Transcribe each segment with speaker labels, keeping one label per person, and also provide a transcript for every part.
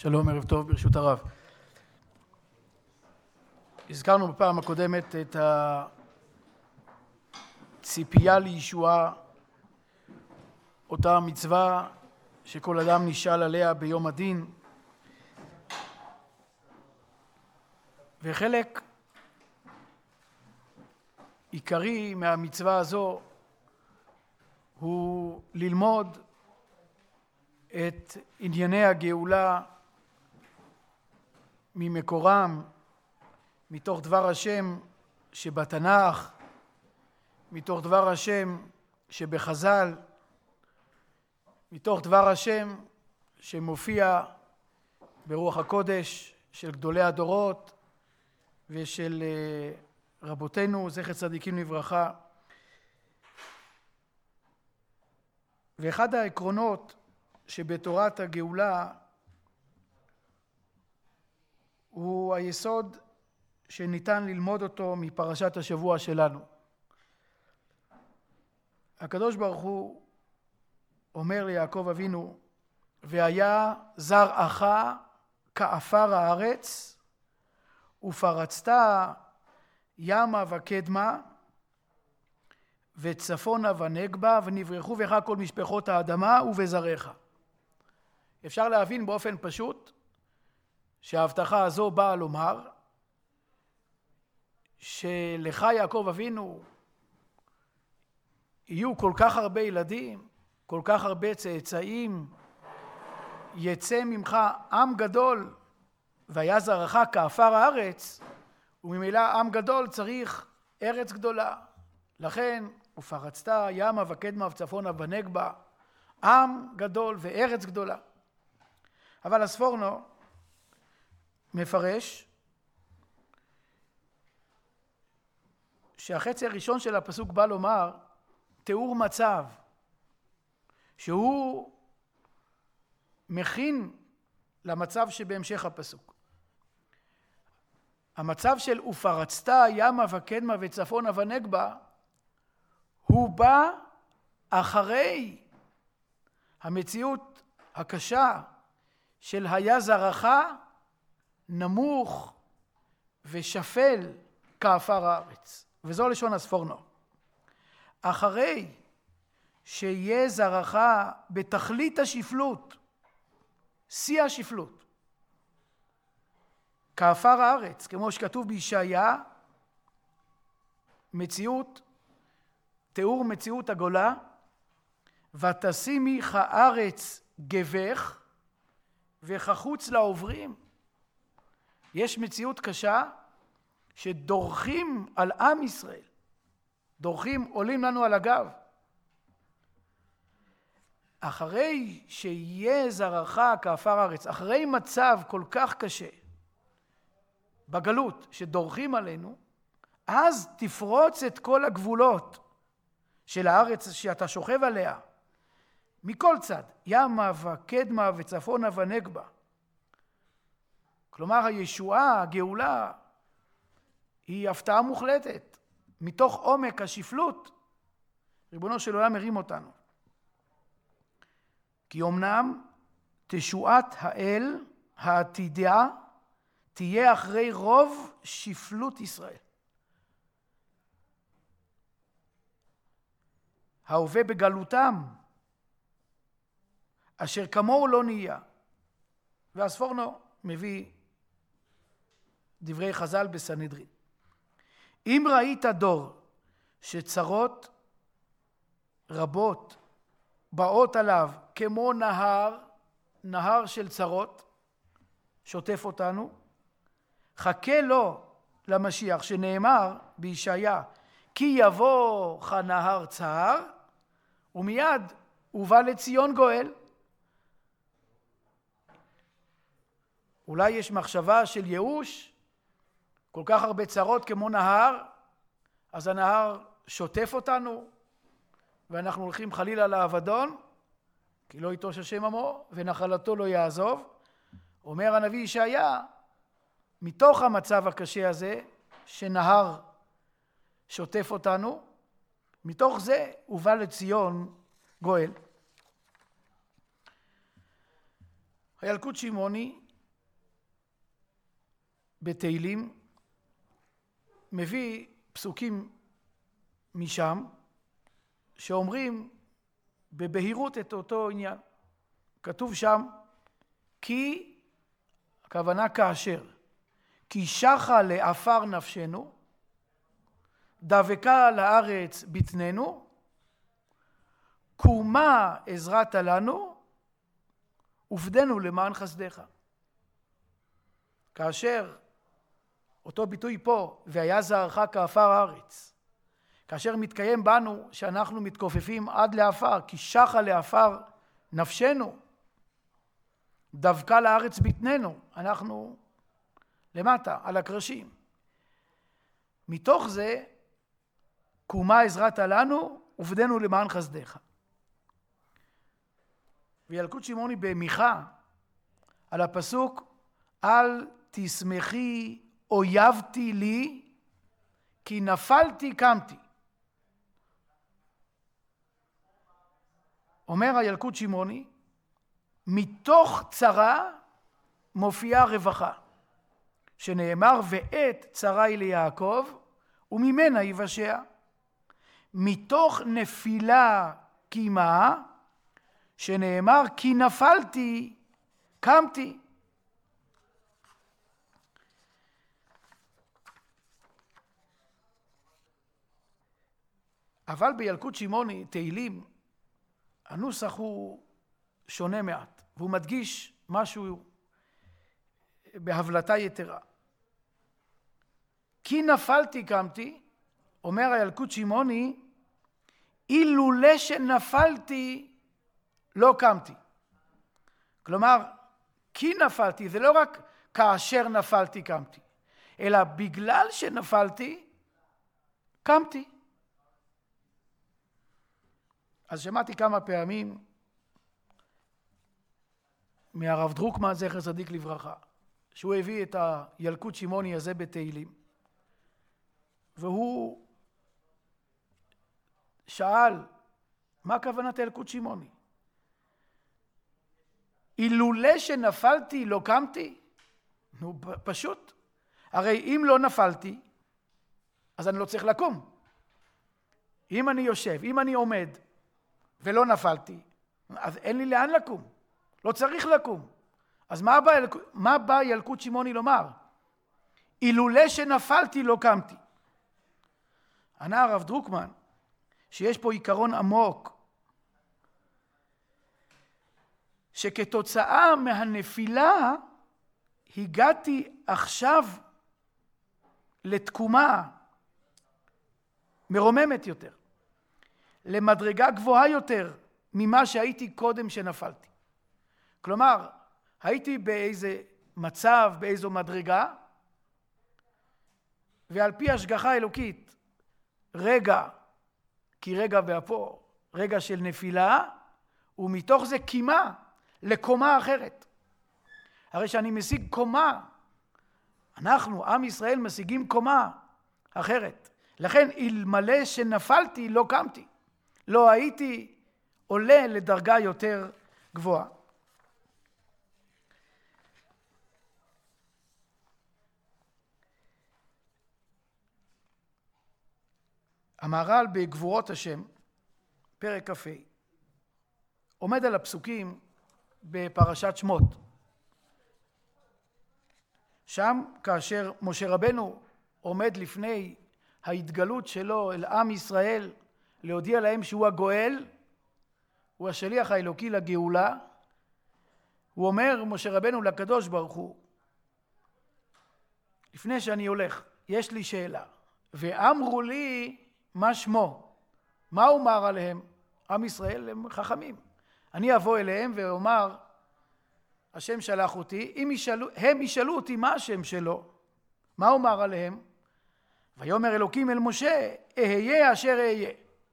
Speaker 1: שלום, ערב טוב, ברשות הרב. הזכרנו בפעם הקודמת את הציפייה לישועה, אותה מצווה שכל אדם נשאל עליה ביום הדין, וחלק עיקרי מהמצווה הזו הוא ללמוד את ענייני הגאולה ממקורם, מתוך דבר השם שבתנ"ך, מתוך דבר השם שבחז"ל, מתוך דבר השם שמופיע ברוח הקודש של גדולי הדורות ושל רבותינו זכר צדיקים לברכה. ואחד העקרונות שבתורת הגאולה הוא היסוד שניתן ללמוד אותו מפרשת השבוע שלנו. הקדוש ברוך הוא אומר ליעקב אבינו, והיה זרעך כעפר הארץ, ופרצת ימה וקדמה, וצפונה ונגבה, ונברחו בך כל משפחות האדמה ובזרעך. אפשר להבין באופן פשוט שההבטחה הזו באה לומר שלך יעקב אבינו יהיו כל כך הרבה ילדים, כל כך הרבה צאצאים, יצא ממך עם גדול, והיה זרעך כעפר הארץ, וממילא עם גדול צריך ארץ גדולה. לכן ופרצת ימה וקדמה וצפונה ונגבה, עם גדול וארץ גדולה. אבל הספורנו מפרש שהחצי הראשון של הפסוק בא לומר תיאור מצב שהוא מכין למצב שבהמשך הפסוק. המצב של ופרצת ימה וקדמה וצפונה ונגבה הוא בא אחרי המציאות הקשה של היה זרעך נמוך ושפל כעפר הארץ. וזו לשון הספורנו. אחרי שיהיה זרעך בתכלית השפלות, שיא השפלות, כעפר הארץ, כמו שכתוב בישעיה, תיאור מציאות הגולה, ותשימי כארץ גבך וכחוץ לעוברים. יש מציאות קשה שדורכים על עם ישראל, דורכים, עולים לנו על הגב. אחרי שיהיה זרעך כעפר הארץ, אחרי מצב כל כך קשה בגלות שדורכים עלינו, אז תפרוץ את כל הגבולות של הארץ שאתה שוכב עליה, מכל צד, ימה וקדמה וצפונה ונגבה. כלומר הישועה, הגאולה, היא הפתעה מוחלטת. מתוך עומק השפלות, ריבונו של עולם מרים אותנו. כי אמנם תשועת האל העתידה תהיה אחרי רוב שפלות ישראל. ההווה בגלותם, אשר כמוהו לא נהיה. והספורנו מביא דברי חז"ל בסנהדרין. אם ראית דור שצרות רבות באות עליו כמו נהר של צרות, שוטף אותנו, חכה לו למשיח שנאמר בישעיה, כי יבוא כנהר צר, ומיד ובא לציון גואל. אולי יש מחשבה של ייאוש, כל כך הרבה צרות כמו נהר, אז הנהר שוטף אותנו, ואנחנו הולכים חלילה לאבדון, כי לא יטוש השם עמו, ונחלתו לא יעזוב. אומר הנביא ישעיה, מתוך המצב הקשה הזה, שנהר שוטף אותנו, מתוך זה ובא לציון גואל. הילקוט שמעוני בתהילים מביא פסוקים משם שאומרים בבהירות את אותו עניין. כתוב שם כי, הכוונה כאשר, כי שחה לעפר נפשנו, דבקה לארץ בטננו, קומה עזרת לנו, ופדנו למען חסדך. כאשר, אותו ביטוי פה, והיה זרעך כעפר הארץ, כאשר מתקיים בנו שאנחנו מתכופפים עד לעפר, כי שחה לעפר נפשנו, דבקה לארץ בטננו, אנחנו למטה, על הקרשים. מתוך זה, קומה עזרת לנו, ופדנו למען חסדך. וילקוט שמעוני במיכה, על הפסוק, אל תשמחי אויבתי לי, כי נפלתי קמתי. אומר הילקוט שמעוני, מתוך צרה מופיעה רווחה, שנאמר ועת צרה היא ליעקב, וממנה יבשע. מתוך נפילה קימה, שנאמר כי נפלתי קמתי. אבל בילקוט שמעוני תהילים הנוסח הוא שונה מעט, והוא מדגיש משהו בהבלטה יתרה. כי נפלתי קמתי, אומר הילקוט שמעוני, אילולא שנפלתי לא קמתי. כלומר, כי נפלתי, זה לא רק כאשר נפלתי קמתי, אלא בגלל שנפלתי קמתי. אז שמעתי כמה פעמים מהרב דרוקמן זכר צדיק לברכה, שהוא הביא את הילקוט שמעוני הזה בתהילים, והוא שאל, מה כוונת הילקוט שמעוני? אילולא שנפלתי לא קמתי? נו, פשוט. הרי אם לא נפלתי, אז אני לא צריך לקום. אם אני יושב, אם אני עומד, ולא נפלתי, אז אין לי לאן לקום. לא צריך לקום. אז מה בא ילקוט שמעוני לומר? אילולא שנפלתי לא קמתי. ענה הרב דרוקמן, שיש פה עיקרון עמוק, שכתוצאה מהנפילה הגעתי עכשיו לתקומה מרוממת יותר, למדרגה גבוהה יותר ממה שהייתי קודם שנפלתי. כלומר, הייתי באיזה מצב, באיזו מדרגה, ועל פי השגחה אלוקית, רגע, כי רגע והפו, רגע של נפילה, ומתוך זה קימה לקומה אחרת. הרי שאני משיג קומה, אנחנו, עם ישראל, משיגים קומה אחרת. לכן, אלמלא שנפלתי, לא קמתי. לא הייתי עולה לדרגה יותר גבוהה. המהר"ל בגבורות השם, פרק כ"ה, עומד על הפסוקים בפרשת שמות. שם, כאשר משה רבנו עומד לפני ההתגלות שלו אל עם ישראל, להודיע להם שהוא הגואל, הוא השליח האלוקי לגאולה, הוא אומר, משה רבנו לקדוש ברוך הוא, לפני שאני הולך, יש לי שאלה, ואמרו לי מה שמו, מה אומר עליהם? עם ישראל הם חכמים. אני אבוא אליהם ואומר, השם שלח אותי, הם ישאלו אותי מה השם שלו, מה אומר עליהם? ויאמר אלוקים אל משה, אהיה אשר אהיה.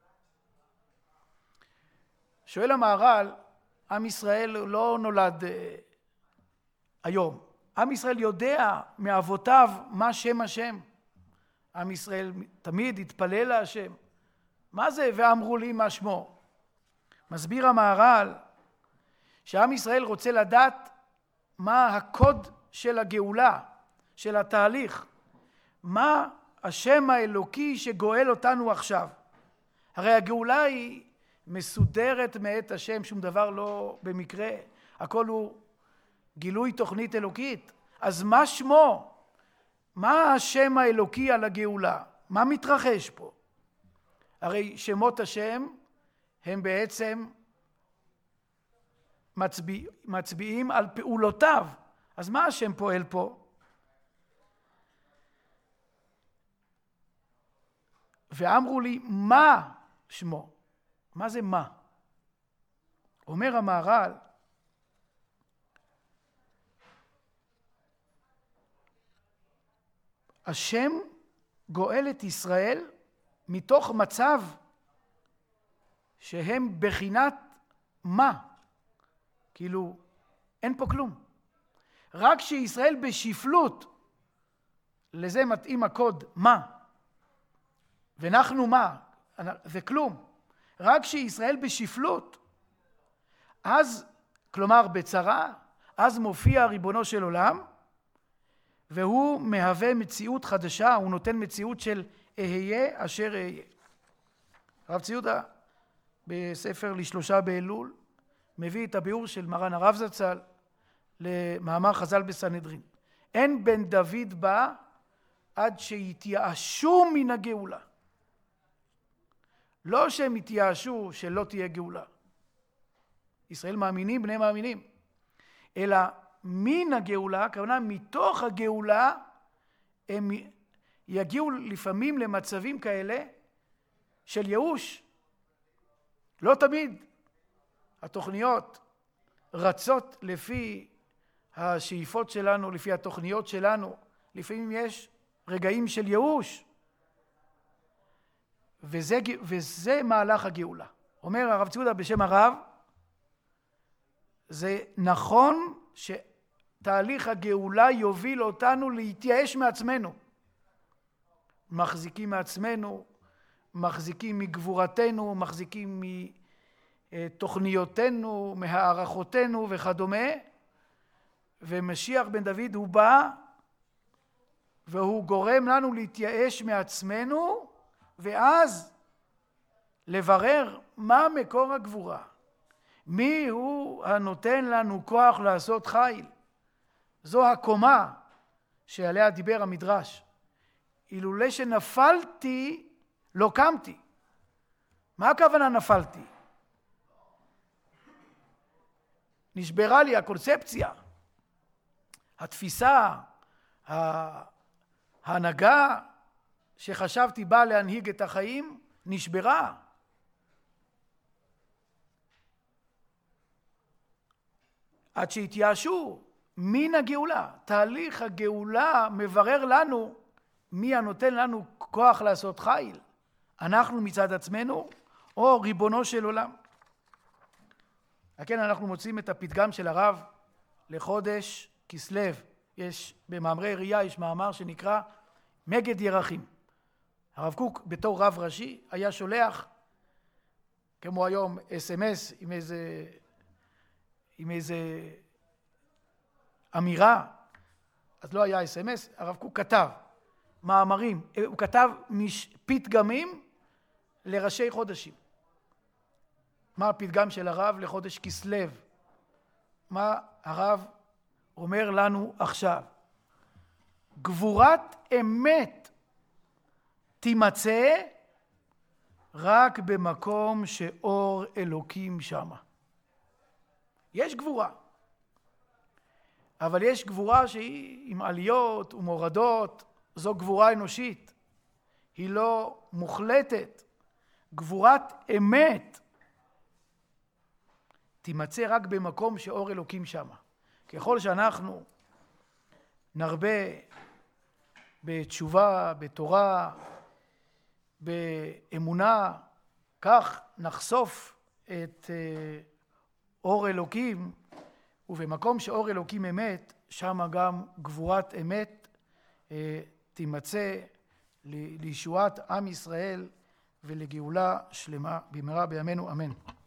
Speaker 1: שואל המהר"ל, עם ישראל לא נולד היום. עם ישראל יודע מאבותיו מה שם השם. עם ישראל תמיד התפלל להשם. מה זה ואמרו לי מה שמו? מסביר המהר"ל שעם ישראל רוצה לדעת מה הקוד של הגאולה, של התהליך. מה השם האלוקי שגואל אותנו עכשיו? הרי הגאולה היא מסודרת מאת השם, שום דבר לא במקרה, הכל הוא גילוי תוכנית אלוקית. אז מה שמו? מה השם האלוקי על הגאולה? מה מתרחש פה? הרי שמות השם הם בעצם מצביעים על פעולותיו. אז מה השם פועל פה? ואמרו לי, מה שמו? מה זה מה? אומר המהר"ל, השם גואל את ישראל מתוך מצב שהם בחינת מה? כאילו, אין פה כלום. רק שישראל בשפלות, לזה מתאים הקוד מה? ואנחנו מה? זה כלום. רק שישראל בשפלות, אז, כלומר בצרה, אז מופיע ריבונו של עולם, והוא מהווה מציאות חדשה, הוא נותן מציאות של אהיה אשר אהיה. הרב ציודה בספר לשלושה באלול מביא את הביאור של מרן הרב זצ"ל למאמר חז"ל בסנהדרין. אין בן דוד בא עד שיתייאשו מן הגאולה. לא שהם יתייאשו שלא תהיה גאולה. ישראל מאמינים, בני מאמינים. אלא מן הגאולה, הכוונה מתוך הגאולה, הם יגיעו לפעמים למצבים כאלה של ייאוש. לא תמיד התוכניות רצות לפי השאיפות שלנו, לפי התוכניות שלנו. לפעמים יש רגעים של ייאוש. וזה מהלך הגאולה. אומר הרב ציודה בשם הרב, זה נכון שתהליך הגאולה יוביל אותנו להתייאש מעצמנו. מחזיקים מעצמנו, מחזיקים מגבורתנו, מחזיקים מתוכניותינו, מהערכותינו וכדומה. ומשיח בן דוד הוא בא והוא גורם לנו להתייאש מעצמנו, ואז לברר מה מקור הגבורה. מי הוא הנותן לנו כוח לעשות חיל? זו הקומה שעליה דיבר המדרש. אילולא שנפלתי, לא קמתי. מה הכוונה נפלתי? נשברה לי הקונספציה, התפיסה, ההנהגה שחשבתי באה להנהיג את החיים, נשברה. עד שהתייאשו מן הגאולה. תהליך הגאולה מברר לנו מי הנותן לנו כוח לעשות חיל. אנחנו מצד עצמנו או ריבונו של עולם. לכן אנחנו מוצאים את הפתגם של הרב לחודש כסלו. יש במאמרי ראייה, יש מאמר שנקרא מגד ירחים. הרב קוק בתור רב ראשי היה שולח, כמו היום, SMS עם איזה אמירה. אז לא היה SMS, הרב קוק כתב מאמרים, הוא כתב פתגמים לראשי חודשים. מה הפתגם של הרב לחודש כסלו? מה הרב אומר לנו עכשיו? גבורת אמת תימצא רק במקום שאור אלוקים שמה. יש גבורה, אבל יש גבורה שהיא עם עליות ומורדות. זו גבורה אנושית, היא לא מוחלטת. גבורת אמת תימצא רק במקום שאור אלוקים שמה. ככל שאנחנו נרבה בתשובה, בתורה, באמונה, כך נחשוף את אור אלוקים, ובמקום שאור אלוקים אמת, שם גם גבורת אמת תימצא לישועת עם ישראל ולגאולה שלמה במהרה בימינו, אמן.